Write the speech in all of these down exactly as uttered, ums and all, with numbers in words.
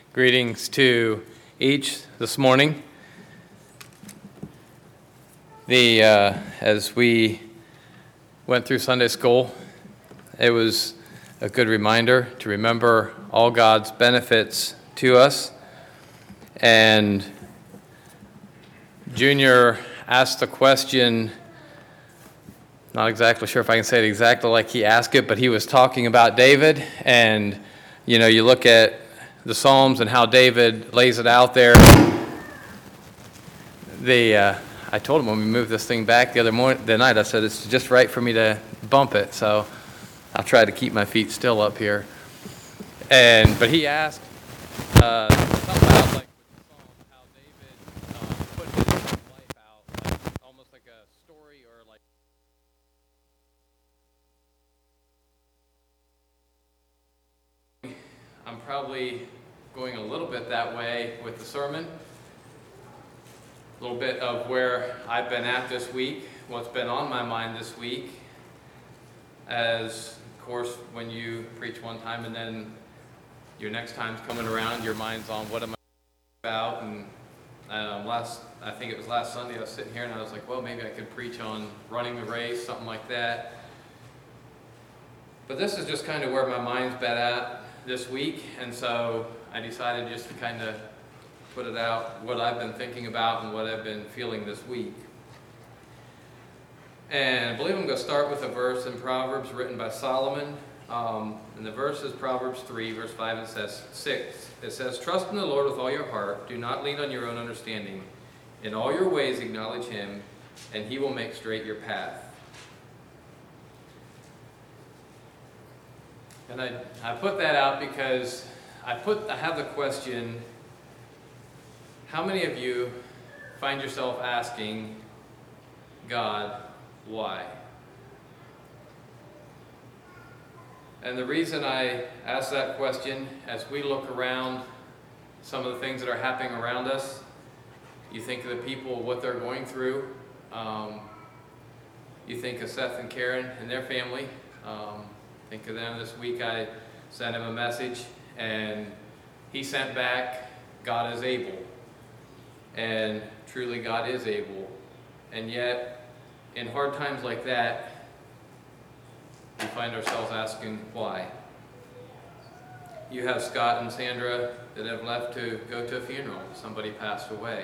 Greetings to each this morning. The uh, as we went through Sunday school, it was a good reminder to remember all God's benefits to us. And Junior asked the question, not exactly sure if I can say it exactly like he asked it, but he was talking about David. And, you know, you look at the Psalms and how David lays it out there. The uh, I told him when we moved this thing back the other morning, the night, I said it's just right for me to bump it, so I'll try to keep my feet still up here. And but he asked uh, something about like with the Psalms, how David uh, put his life out, like almost like a story or like. I'm probably going a little bit that way with the sermon. A little bit of where I've been at this week, what's been on my mind this week. As, of course, when you preach one time and then your next time's coming around, your mind's on what am I about. And um, last, I think it was last Sunday, I was sitting here and I was like, well, maybe I could preach on running the race, something like that. But this is just kind of where my mind's been at this week, and so I decided just to kind of put it out, what I've been thinking about and what I've been feeling this week. And I believe I'm going to start with a verse in Proverbs written by Solomon. Um, and the verse is Proverbs three, verse five, and it says, six. It says, "Trust in the Lord with all your heart. Do not lean on your own understanding. In all your ways acknowledge him, and he will make straight your path." And I, I put that out because I put I have the question, how many of you find yourself asking God, why? And the reason I ask that question, as we look around some of the things that are happening around us, you think of the people, what they're going through. Um, you think of Seth and Karen and their family. Um, Think of them this week. I sent him a message, and he sent back, God is able. And truly, God is able. And yet, in hard times like that, we find ourselves asking why. You have Scott and Sandra that have left to go to a funeral. Somebody passed away.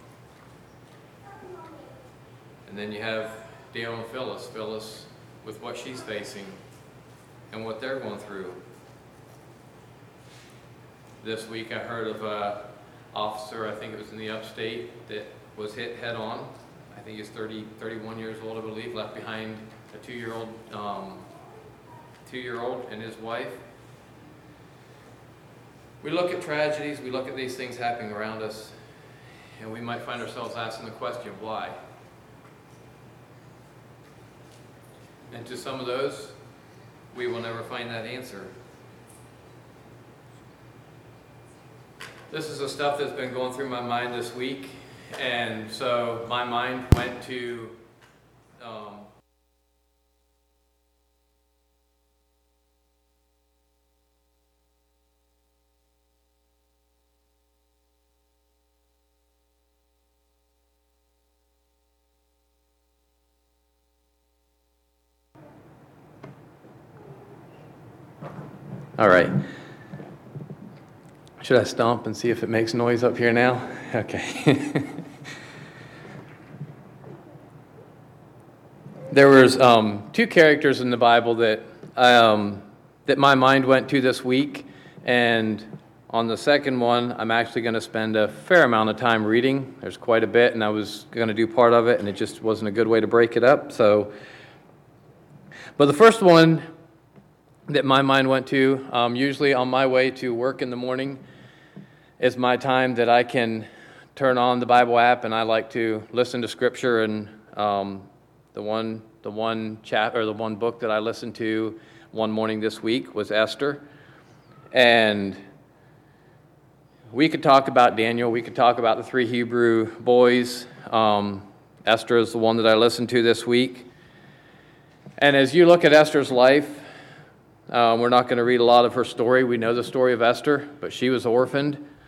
And then you have Dale and Phyllis. Phyllis with what she's facing and what they're going through. This week I heard of an officer, I think it was in the upstate, that was hit head on. I think he's thirty, thirty-one years old, I believe, left behind a two-year-old, um, two-year-old and his wife. We look at tragedies, we look at these things happening around us, and we might find ourselves asking the question, why? And to some of those, we will never find that answer. This is the stuff that's been going through my mind this week, and so my mind went to um, all right. Should I stomp and see if it makes noise up here now? Okay. There was um, two characters in the Bible that um, that my mind went to this week, and on the second one, I'm actually going to spend a fair amount of time reading. There's quite a bit, and I was going to do part of it, and it just wasn't a good way to break it up. So, but the first one that my mind went to, um, usually on my way to work in the morning, is my time that I can turn on the Bible app and I like to listen to Scripture. And um, the one, the one chap or the one book that I listened to one morning this week was Esther. And we could talk about Daniel. We could talk about the three Hebrew boys. Um, Esther is the one that I listened to this week. And as you look at Esther's life, Uh, we're not going to read a lot of her story. We know the story of Esther, but she was orphaned.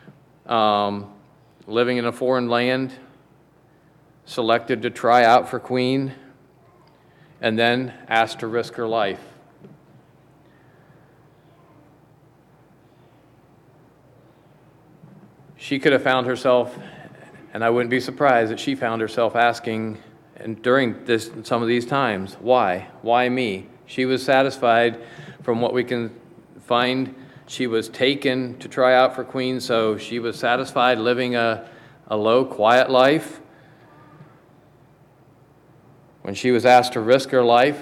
um, living in a foreign land, selected to try out for queen, and then asked to risk her life. She could have found herself, and I wouldn't be surprised that she found herself asking, and during this, some of these times, why? Why me? She was satisfied from what we can find. She was taken to try out for queen, so she was satisfied living a, a low, quiet life. When she was asked to risk her life,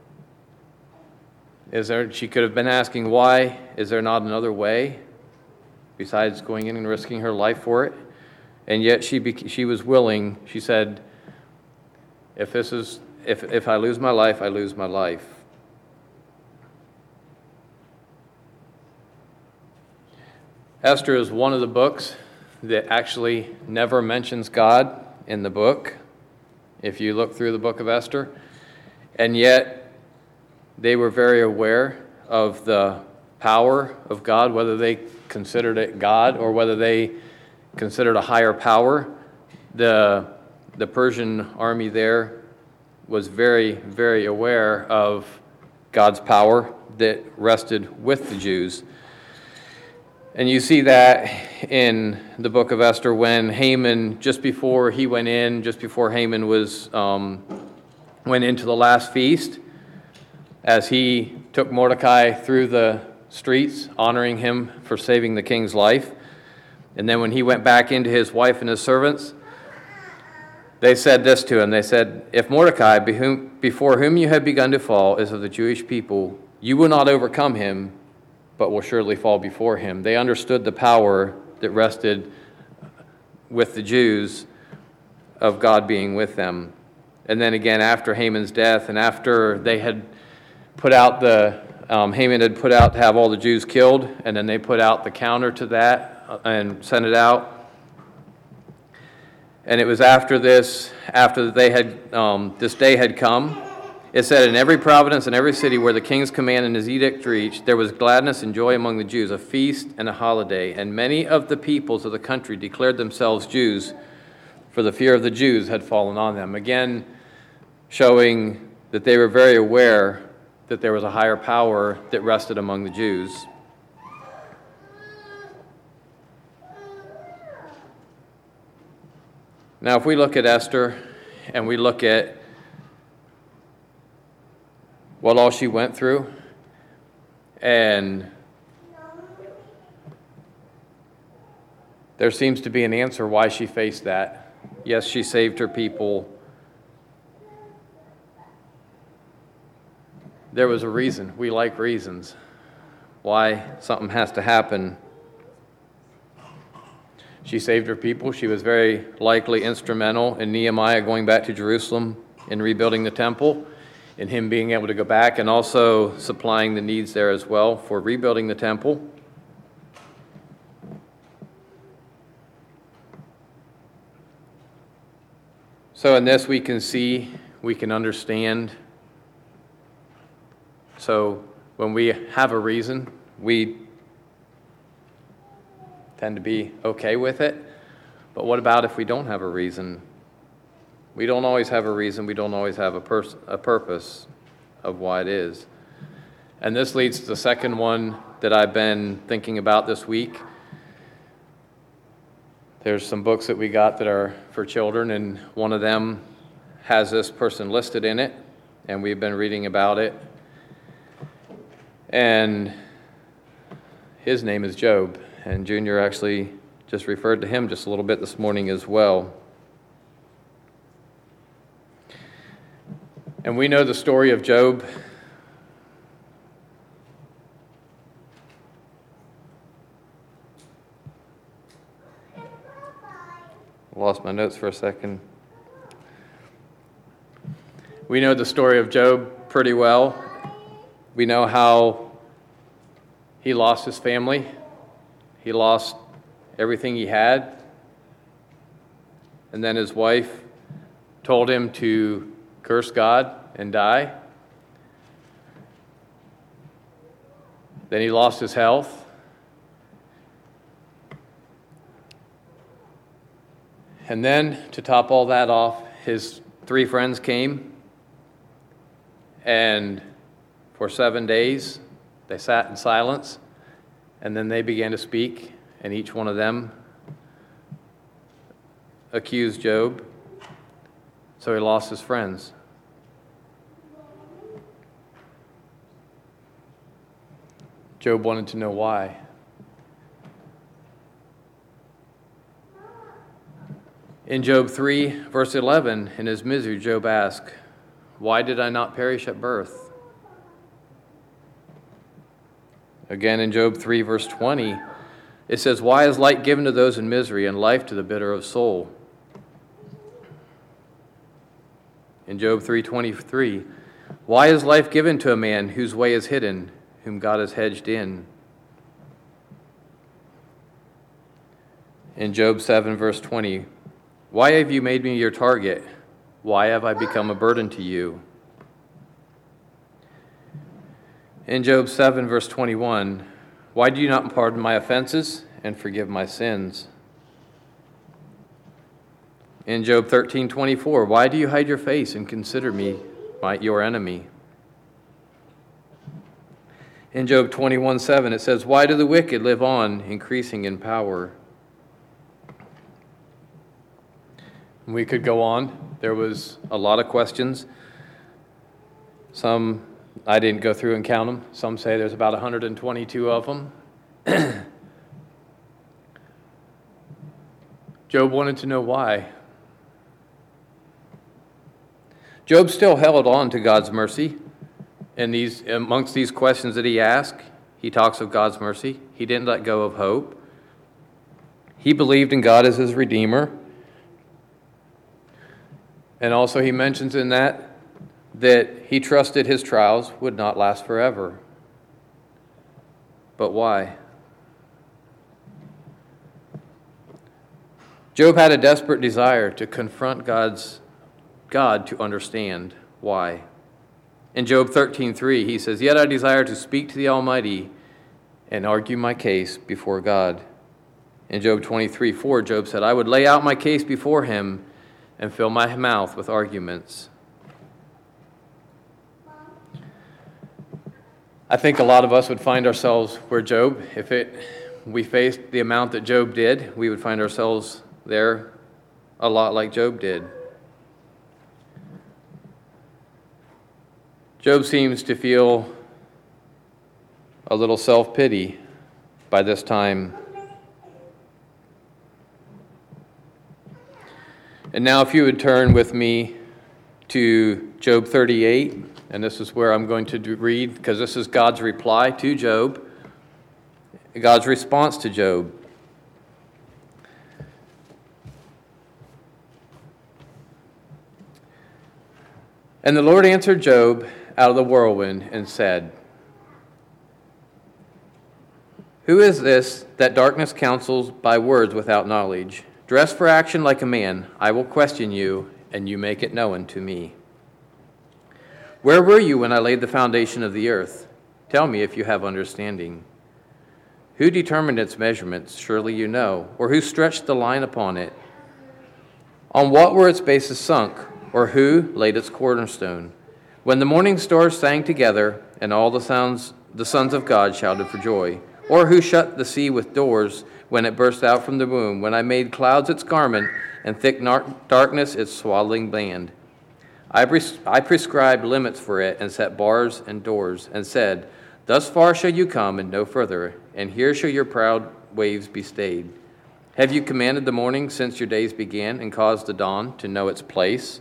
is there, she could have been asking, why is there not another way besides going in and risking her life for it? And yet she bec- she was willing. She said, if this is if if I lose my life, I lose my life. Esther is one of the books that actually never mentions God in the book, if you look through the book of Esther. And yet they were very aware of the power of God, whether they considered it God or whether they considered a higher power. The, the Persian army there was very, very aware of God's power that rested with the Jews. And you see that in the book of Esther when Haman, just before he went in, just before Haman was um, went into the last feast, as he took Mordecai through the streets, honoring him for saving the king's life. And then when he went back into his wife and his servants, they said this to him. They said, if Mordecai, before whom you have begun to fall, is of the Jewish people, you will not overcome him, but will surely fall before him. They understood the power that rested with the Jews of God being with them. And then again, after Haman's death, and after they had put out the, um, Haman had put out to have all the Jews killed, and then they put out the counter to that and sent it out. And it was after this, after they had, um, this day had come, it said, in every province and every city where the king's command and his edict reached, there was gladness and joy among the Jews, a feast and a holiday. And many of the peoples of the country declared themselves Jews, for the fear of the Jews had fallen on them. Again, showing that they were very aware that there was a higher power that rested among the Jews. Now, if we look at Esther and we look at what all she went through, and there seems to be an answer why she faced that. Yes, she saved her people. There was a reason. We like reasons why something has to happen. She saved her people. She was very likely instrumental in Nehemiah going back to Jerusalem in rebuilding the temple, in him being able to go back and also supplying the needs there as well for rebuilding the temple. So in this we can see, we can understand. So when we have a reason, we tend to be okay with it. But what about if we don't have a reason? We don't always have a reason. We don't always have a, pers- a purpose of why it is. And this leads to the second one that I've been thinking about this week. There's some books that we got that are for children, and one of them has this person listed in it, and we've been reading about it. And his name is Job, and Junior actually just referred to him just a little bit this morning as well. And we know the story of Job. Lost my notes for a second. We know the story of Job pretty well. We know how he lost his family. He lost everything he had. And then his wife told him to curse God and die. Then he lost his health. And then, to top all that off, his three friends came, and for seven days they sat in silence, and then they began to speak, and each one of them accused Job, so he lost his friends. Job wanted to know why. In Job three, verse eleven, in his misery, Job asked, "Why did I not perish at birth?" Again, in Job three, verse twenty, it says, "Why is light given to those in misery and life to the bitter of soul?" In Job three twenty-three, "Why is life given to a man whose way is hidden, whom God has hedged in?" In Job seven, verse twenty, "Why have you made me your target? Why have I become a burden to you?" In Job seven, verse twenty-one, "Why do you not pardon my offenses and forgive my sins?" In Job thirteen, twenty-four, "Why do you hide your face and consider me my, your enemy?" In Job twenty-one, seven, it says, "Why do the wicked live on, increasing in power?" We could go on. There was a lot of questions. Some, I didn't go through and count them. Some say there's about one hundred twenty-two of them. Job wanted to know why. Job still held on to God's mercy. And these, amongst these questions that he asked, he talks of God's mercy. He didn't let go of hope. He believed in God as his Redeemer. And also he mentions in that that he trusted his trials would not last forever. But why? Job had a desperate desire to confront God's God to understand why. In Job thirteen three, he says, "Yet I desire to speak to the Almighty and argue my case before God." In Job twenty-three four, Job said, "I would lay out my case before him and fill my mouth with arguments." I think a lot of us would find ourselves where Job, if it we faced the amount that Job did, we would find ourselves there a lot like Job did. Job seems to feel a little self-pity by this time. And now if you would turn with me to Job thirty-eight, and this is where I'm going to do, read, because this is God's reply to Job, God's response to Job. "And the Lord answered Job out of the whirlwind and said, 'Who is this that darkness counsels by words without knowledge? Dress for action like a man. I will question you, and you make it known to me. Where were you when I laid the foundation of the earth? Tell me if you have understanding. Who determined its measurements? Surely you know. Or who stretched the line upon it? On what were its bases sunk? Or who laid its cornerstone? When the morning stars sang together, and all the sounds the sons of God shouted for joy. Or who shut the sea with doors when it burst out from the womb, when I made clouds its garment and thick darkness its swaddling band. I, pres- I prescribed limits for it and set bars and doors, and said, Thus far shall you come and no further, and here shall your proud waves be stayed. Have you commanded the morning since your days began, and caused the dawn to know its place,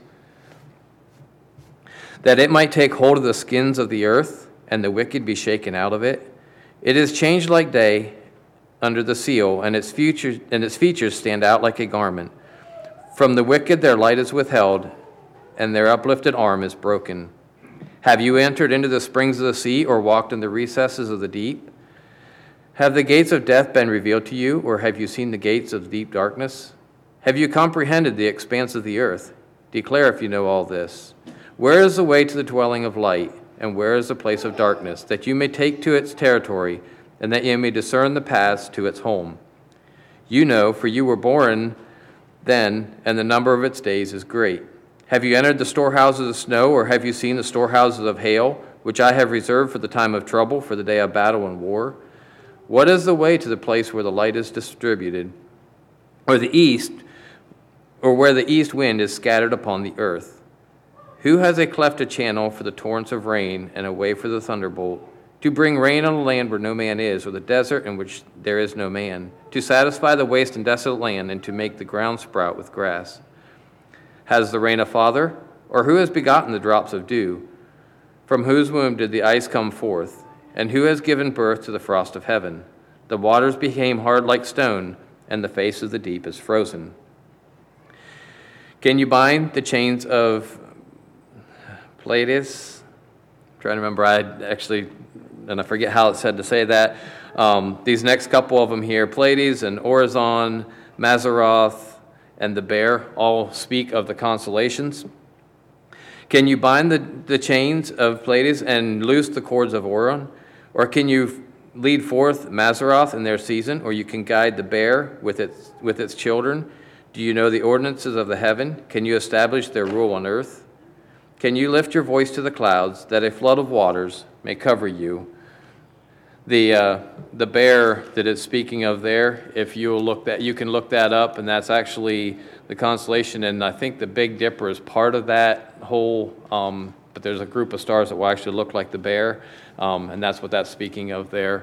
that it might take hold of the skins of the earth, and the wicked be shaken out of it? It is changed like day under the seal, and its features, and its features stand out like a garment. From the wicked their light is withheld, and their uplifted arm is broken. Have you entered into the springs of the sea, or walked in the recesses of the deep? Have the gates of death been revealed to you, or have you seen the gates of deep darkness? Have you comprehended the expanse of the earth? Declare if you know all this. Where is the way to the dwelling of light, and where is the place of darkness, that you may take to its territory, and that you may discern the paths to its home? You know, for you were born then, and the number of its days is great. Have you entered the storehouses of snow, or have you seen the storehouses of hail, which I have reserved for the time of trouble, for the day of battle and war? What is the way to the place where the light is distributed, or the east, or where the east wind is scattered upon the earth? Who has a cleft a channel for the torrents of rain, and a way for the thunderbolt, to bring rain on a land where no man is, or the desert in which there is no man, to satisfy the waste and desolate land, and to make the ground sprout with grass? Has the rain a father, or who has begotten the drops of dew? From whose womb did the ice come forth, and who has given birth to the frost of heaven? The waters became hard like stone, and the face of the deep is frozen. Can you bind the chains of Pleiades? I'm trying to remember, I actually, and I forget how it said to say that. Um, these next couple of them here, Pleiades and Orizon, Mazaroth, and the bear, all speak of the constellations. Can you bind the, the chains of Pleiades and loose the cords of Orion? Or can you lead forth Mazaroth in their season? Or you can guide the bear with its, with its children? Do you know the ordinances of the heaven? Can you establish their rule on earth? Can you lift your voice to the clouds, that a flood of waters may cover you? The uh, the bear that it's speaking of there, if you look that, you can look that up, and that's actually the constellation, and I think the Big Dipper is part of that whole, um, but there's a group of stars that will actually look like the bear, um, and that's what that's speaking of there.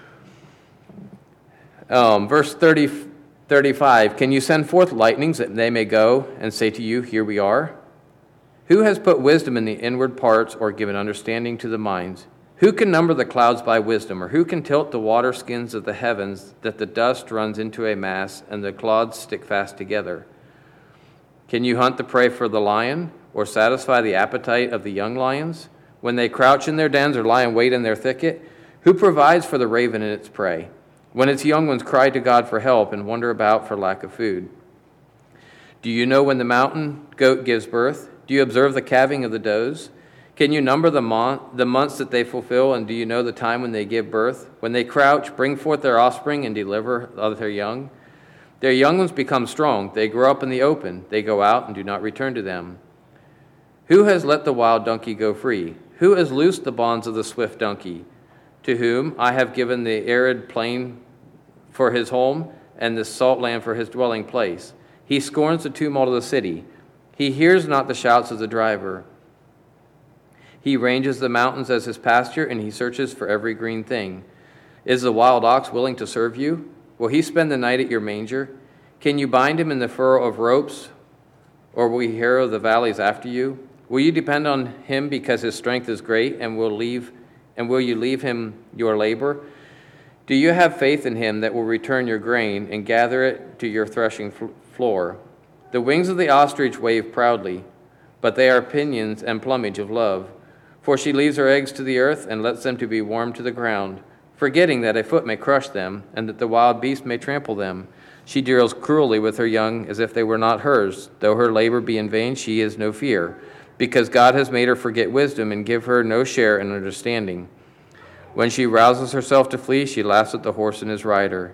Um, verse thirty, thirty-five, can you send forth lightnings that they may go and say to you, here we are? Who has put wisdom in the inward parts, or given understanding to the minds? Who can number the clouds by wisdom, or who can tilt the water skins of the heavens, that the dust runs into a mass and the clods stick fast together? Can you hunt the prey for the lion, or satisfy the appetite of the young lions? When they crouch in their dens or lie in wait in their thicket, who provides for the raven and its prey? When its young ones cry to God for help and wander about for lack of food? Do you know when the mountain goat gives birth? Do you observe the calving of the does? Can you number the, mon- the months that they fulfill, and do you know the time when they give birth? When they crouch, bring forth their offspring, and deliver their young? Their young ones become strong. They grow up in the open. They go out and do not return to them. Who has let the wild donkey go free? Who has loosed the bonds of the swift donkey? To whom I have given the arid plain for his home, and the salt land for his dwelling place. He scorns the tumult of the city. He hears not the shouts of the driver. He ranges the mountains as his pasture, and he searches for every green thing. Is the wild ox willing to serve you? Will he spend the night at your manger? Can you bind him in the furrow of ropes, or will he harrow the valleys after you? Will you depend on him because his strength is great, and will leave, and will you leave him your labor? Do you have faith in him that will return your grain and gather it to your threshing floor? The wings of the ostrich wave proudly, but they are pinions and plumage of love. For she leaves her eggs to the earth and lets them to be warmed to the ground, forgetting that a foot may crush them and that the wild beast may trample them. She deals cruelly with her young as if they were not hers. Though her labor be in vain, she has no fear, because God has made her forget wisdom and give her no share in understanding. When she rouses herself to flee, she laughs at the horse and his rider.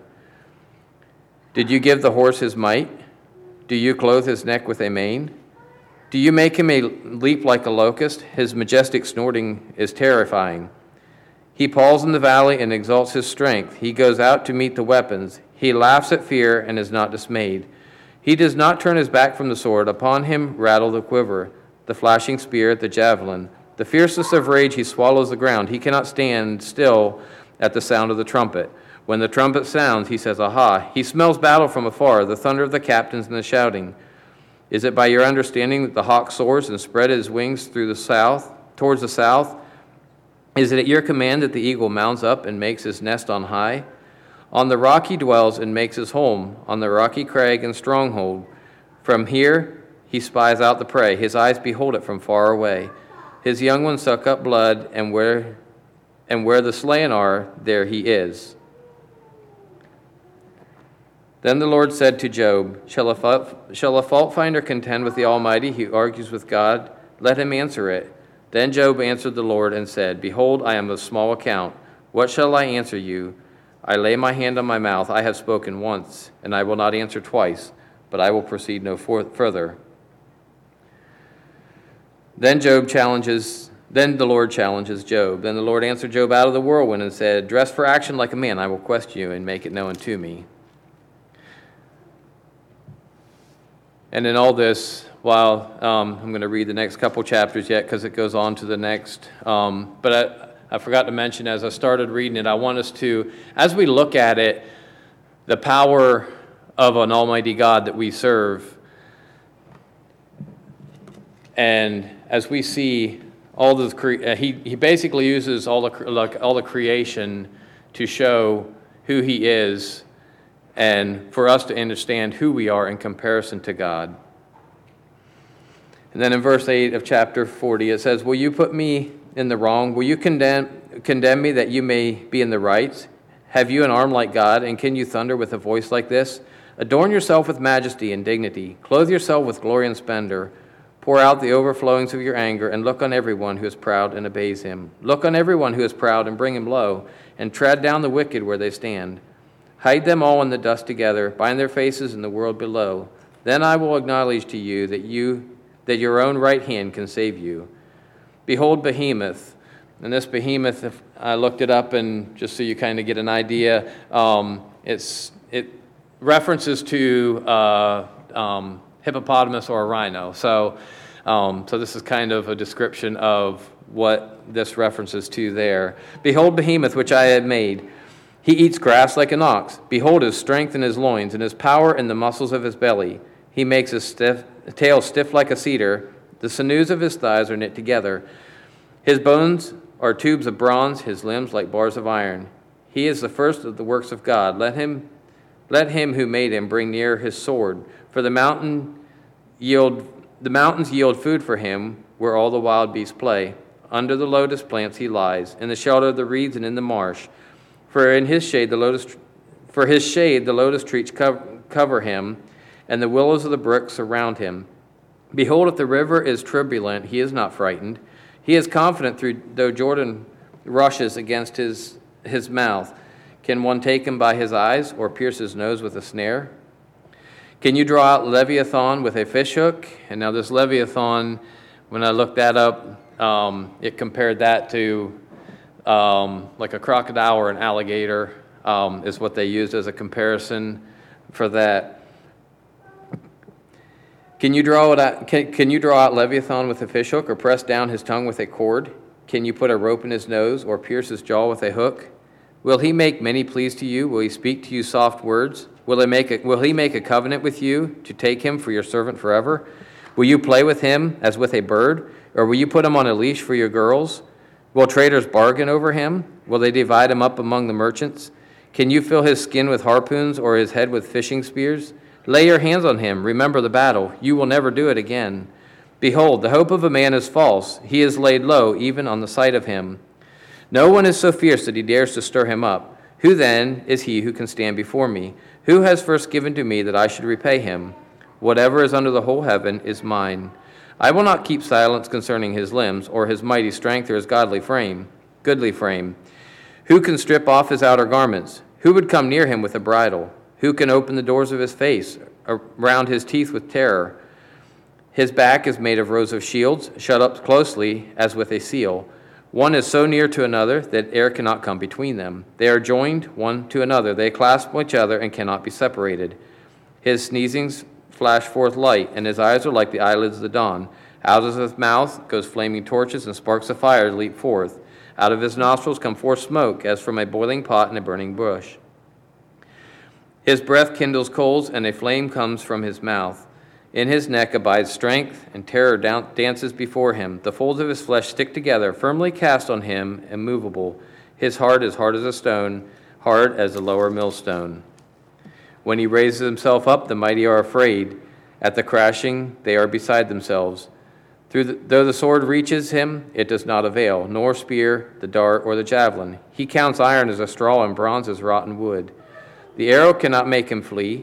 Did you give the horse his might? Do you clothe his neck with a mane? Do you make him a leap like a locust? His majestic snorting is terrifying. He palls in the valley and exalts his strength. He goes out to meet the weapons. He laughs at fear and is not dismayed. He does not turn his back from the sword. Upon him rattle the quiver, the flashing spear, the javelin. The fiercest of rage, he swallows the ground. He cannot stand still at the sound of the trumpet. When the trumpet sounds, he says, aha. He smells battle from afar, the thunder of the captains and the shouting. Is it by your understanding that the hawk soars and spread his wings through the south, towards the south? Is it at your command that the eagle mounts up and makes his nest on high? On the rock he dwells and makes his home, on the rocky crag and stronghold. From here he spies out the prey. His eyes behold it from far away. His young ones suck up blood, and where, and where the slain are, there he is. Then the Lord said to Job, Shall a, fa- shall a fault finder contend with the Almighty who argues with God? Let him answer it. Then Job answered the Lord and said, Behold, I am of small account. What shall I answer you? I lay my hand on my mouth. I have spoken once, and I will not answer twice. but I will proceed no for- further. Then Job challenges, then the Lord challenges Job. Then the Lord answered Job out of the whirlwind and said, dress for action like a man, I will question you and make it known to me. And in all this, while um, I'm going to read the next couple chapters yet because it goes on to the next, um, but I, I forgot to mention as I started reading it, I want us to, as we look at it, the power of an almighty God that we serve, and as we see all the, cre- uh, he, he basically uses all the, like, all the creation to show who he is, and for us to understand who we are in comparison to God. And then in verse eight of chapter forty, it says, will you put me in the wrong? Will you condemn, condemn me that you may be in the right? Have you an arm like God, and can you thunder with a voice like this? Adorn yourself with majesty and dignity. Clothe yourself with glory and splendor. Pour out the overflowings of your anger, and look on everyone who is proud and obeys him. Look on everyone who is proud and bring him low, and tread down the wicked where they stand. Hide them all in the dust together, bind their faces in the world below. Then I will acknowledge to you that you that your own right hand can save you. Behold Behemoth. And this Behemoth, if I looked it up, and just so you kind of get an idea, um, it's it references to uh, um, hippopotamus or a rhino. So, um, so this is kind of a description of what this references to there. Behold Behemoth, which I had made. He eats grass like an ox. Behold his strength in his loins, and his power in the muscles of his belly. He makes his stiff, tail stiff like a cedar. The sinews of his thighs are knit together. His bones are tubes of bronze, his limbs like bars of iron. He is the first of the works of God. Let him, let him who made him bring near his sword. For the mountain yield, the mountains yield food for him, where all the wild beasts play. Under the lotus plants he lies, in the shelter of the reeds and in the marsh. For in his shade the lotus, for his shade the lotus trees cover, cover him, and the willows of the brook surround him. Behold, if the river is turbulent, he is not frightened. He is confident through though Jordan rushes against his his mouth. Can one take him by his eyes, or pierce his nose with a snare? Can you draw out Leviathan with a fishhook? And now this Leviathan, when I looked that up, um, it compared that to um, like a crocodile or an alligator, um, is what they used as a comparison for that. Can you draw it out, can, can you draw out Leviathan with a fishhook, or press down his tongue with a cord? Can you put a rope in his nose, or pierce his jaw with a hook? Will he make many pleas to you? Will he speak to you soft words? Will he make a, will he make a covenant with you to take him for your servant forever? Will you play with him as with a bird, or will you put him on a leash for your girls? Will traders bargain over him? Will they divide him up among the merchants? Can you fill his skin with harpoons, or his head with fishing spears? Lay your hands on him. Remember the battle. You will never do it again. Behold, the hope of a man is false. He is laid low, even on the sight of him. No one is so fierce that he dares to stir him up. Who then is he who can stand before me? Who has first given to me that I should repay him? Whatever is under the whole heaven is mine. I will not keep silence concerning his limbs, or his mighty strength, or his godly frame, goodly frame. Who can strip off his outer garments? Who would come near him with a bridle? Who can open the doors of his face, around his teeth with terror? His back is made of rows of shields, shut up closely as with a seal. One is so near to another that air cannot come between them. They are joined one to another. They clasp each other and cannot be separated. His sneezings flash forth light, and his eyes are like the eyelids of the dawn. Out of his mouth goes flaming torches, and sparks of fire leap forth. Out of his nostrils come forth smoke, as from a boiling pot and a burning bush. His breath kindles coals, and a flame comes from his mouth. In his neck abides strength, and terror down- dances before him. The folds of his flesh stick together, firmly cast on him, immovable. His heart is hard as a stone, hard as a lower millstone. When he raises himself up, the mighty are afraid. At the crashing, they are beside themselves. Through the, though the sword reaches him, it does not avail, nor spear, the dart, or the javelin. He counts iron as a straw, and bronze as rotten wood. The arrow cannot make him flee.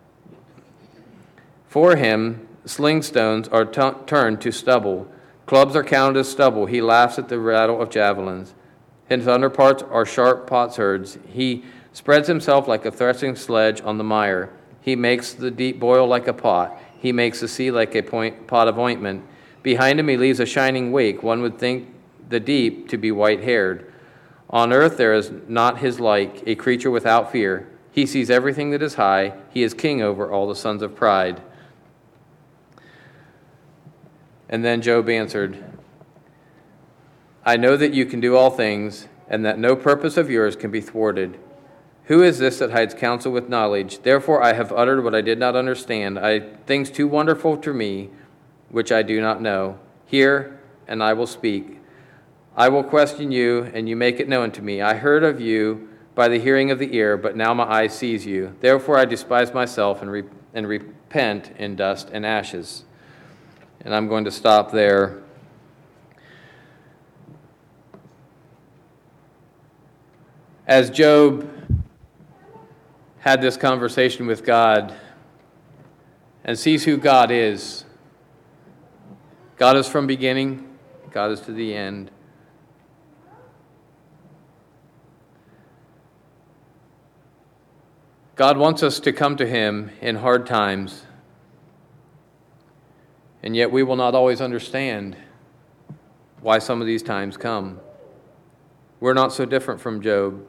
For him, sling stones are t- turned to stubble. Clubs are counted as stubble. He laughs at the rattle of javelins. His underparts are sharp potsherds. He spreads himself like a threshing sledge on the mire. He He makes the deep boil like a pot. He makes the sea like a point, pot of ointment. Behind him he leaves a shining wake. One would think the deep to be white-haired. On earth there is not his like, a creature without fear. He sees everything that is high. He is king over all the sons of pride. And then Job answered, I know that you can do all things, and that no purpose of yours can be thwarted. Who is this that hides counsel with knowledge? Therefore I have uttered what I did not understand, I things too wonderful to me, which I do not know. Hear, and I will speak. I will question you, and you make it known to me. I heard of you by the hearing of the ear, but now my eye sees you. Therefore I despise myself and, re- and repent in dust and ashes. And I'm going to stop there. As Job had this conversation with God and sees who God is, God is from beginning, God is to the end. God wants us to come to him in hard times, and yet we will not always understand why some of these times come. We're not so different from Job.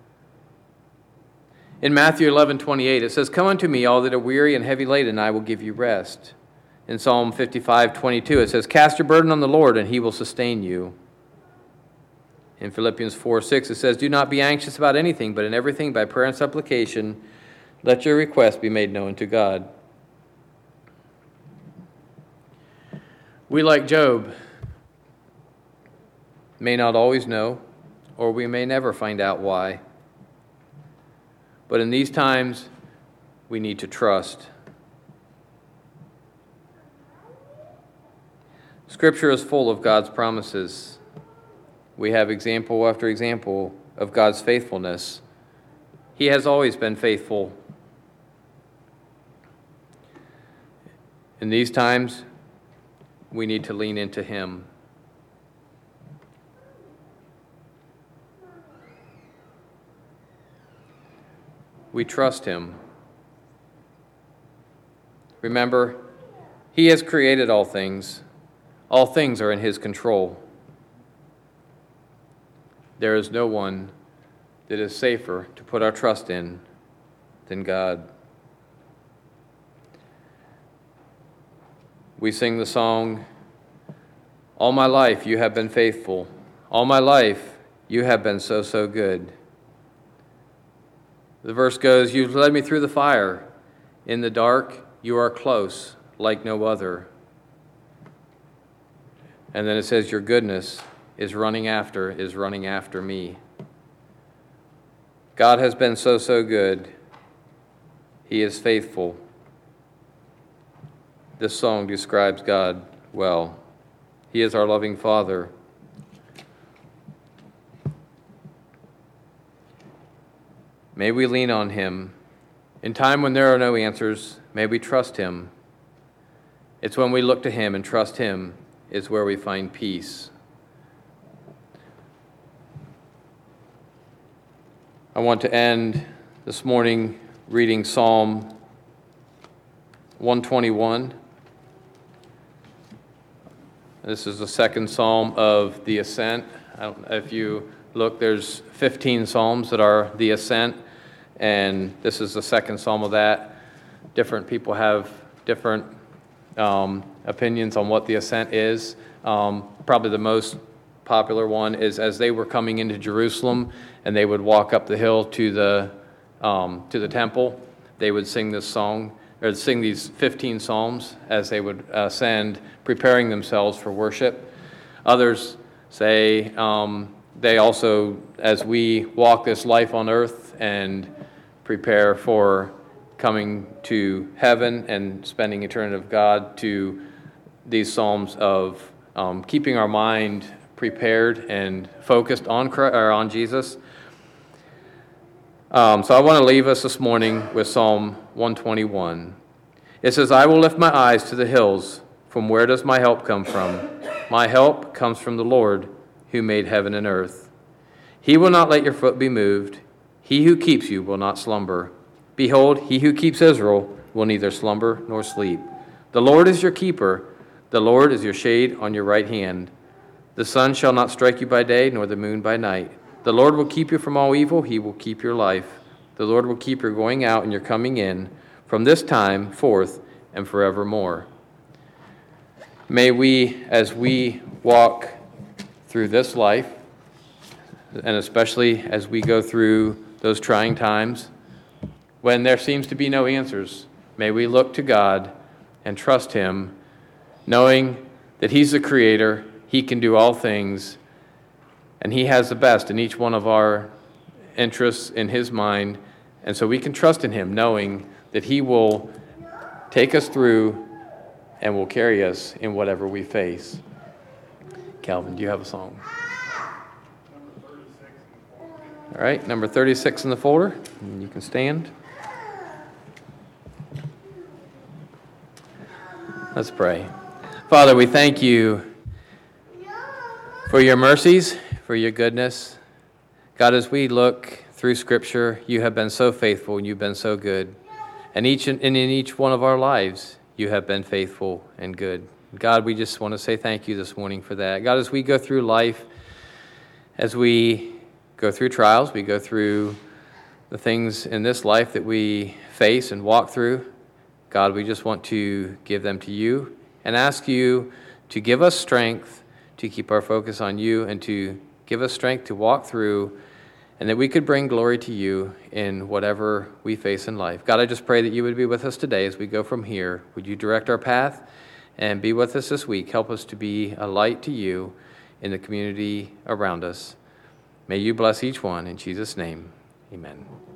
In Matthew eleven twenty-eight, it says, Come unto me, all that are weary and heavy laden, and I will give you rest. In Psalm fifty-five twenty-two, it says, Cast your burden on the Lord, and he will sustain you. In Philippians four six, it says, Do not be anxious about anything, but in everything by prayer and supplication, let your requests be made known to God. We, like Job, may not always know, or we may never find out why. But in these times, we need to trust. Scripture is full of God's promises. We have example after example of God's faithfulness. He has always been faithful. In these times, we need to lean into him. We trust him. Remember, he has created all things. All things are in his control. There is no one that is safer to put our trust in than God. We sing the song, All my life you have been faithful. All my life you have been so, so good. The verse goes, You've led me through the fire. In the dark you are close like no other. And then it says, Your goodness is running after, is running after me. God has been so, so good. He is faithful. This song describes God well. He is our loving Father. May we lean on him. In time when there are no answers, may we trust him. It's when we look to him and trust him is where we find peace. I want to end this morning reading Psalm one twenty-one. This is the second psalm of the Ascent. I don't know if you look, there's fifteen psalms that are the Ascent, and this is the second psalm of that. Different people have different um, opinions on what the Ascent is. Um, probably the most popular one is as they were coming into Jerusalem and they would walk up the hill to the um, to the temple, they would sing this song, or sing these fifteen psalms as they would ascend, preparing themselves for worship. Others say um, they also, as we walk this life on earth and prepare for coming to heaven and spending eternity with God, to these psalms of um, keeping our mind prepared and focused on Christ, or on Jesus. Um, so I want to leave us this morning with Psalm one twenty-one. It says, I will lift my eyes to the hills. From where does my help come from? My help comes from the Lord who made heaven and earth. He will not let your foot be moved. He who keeps you will not slumber. Behold, he who keeps Israel will neither slumber nor sleep. The Lord is your keeper. The Lord is your shade on your right hand. The sun shall not strike you by day, nor the moon by night. The Lord will keep you from all evil. He will keep your life. The Lord will keep your going out and your coming in from this time forth and forevermore. May we, as we walk through this life, and especially as we go through those trying times, when there seems to be no answers, may we look to God and trust Him, knowing that He's the Creator, He can do all things, and He has the best in each one of our interests in His mind. And so we can trust in Him, knowing that He will take us through and will carry us in whatever we face. Calvin, do you have a song? All right, number thirty-six in the folder. You can stand. Let's pray. Father, we thank you for your mercies, for your goodness. God, as we look through Scripture, you have been so faithful and you've been so good. And each and in each one of our lives, you have been faithful and good. God, we just want to say thank you this morning for that. God, as we go through life, as we go through trials, we go through the things in this life that we face and walk through, God, we just want to give them to you and ask you to give us strength to keep our focus on you and to give us strength to walk through, and that we could bring glory to you in whatever we face in life. God, I just pray that you would be with us today as we go from here. Would you direct our path and be with us this week? Help us to be a light to you in the community around us. May you bless each one. In Jesus' name, amen.